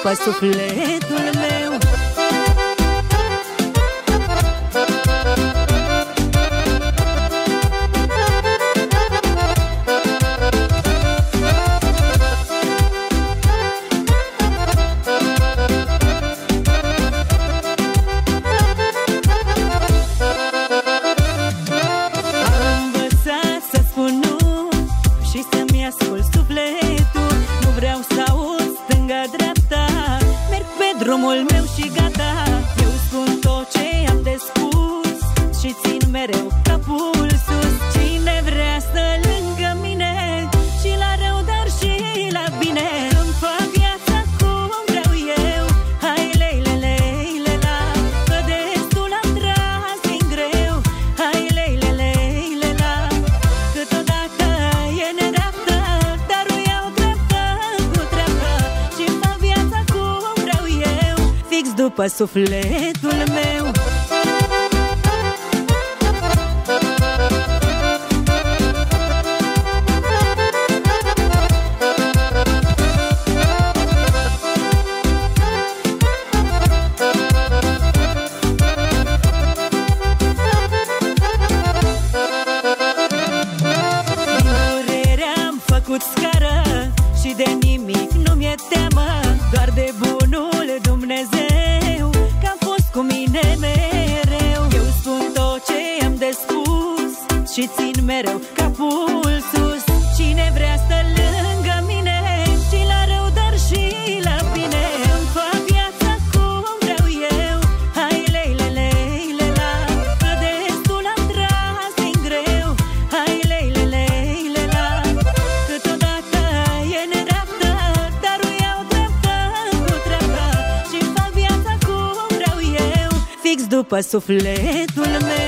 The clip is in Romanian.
după sufletul meu. Drumul meu și gata, eu spun tot ce am de spus și țin mereu capul sus. Cine vrea să lângă mine și la rău, dar și la bine, îmi fac viața cum vreau eu. Hai leile, leile, la, că destul am tras din greu. Hai leile, leile, la, câteodată e nedreaptă, dar o iau dreaptă cu treaptă și fac viața cum vreau eu, fix după sufletul meu. Scară și de nimic nu mi-e teamă, doar de bunul Dumnezeu, că a fost cu mine mereu. Eu spun tot ce am de spus și țin mereu capul sus. Cine vrea să lângă mine și la rău, dar și la bine, îmi fac viața cum vreau eu. Hai leile, leile, la, că destul am tras din greu. Hai leile, leile, la, câteodată e nedreaptă, dar o iau dreaptă cu treaptă și fac viața cum vreau eu, fix după sufletul meu.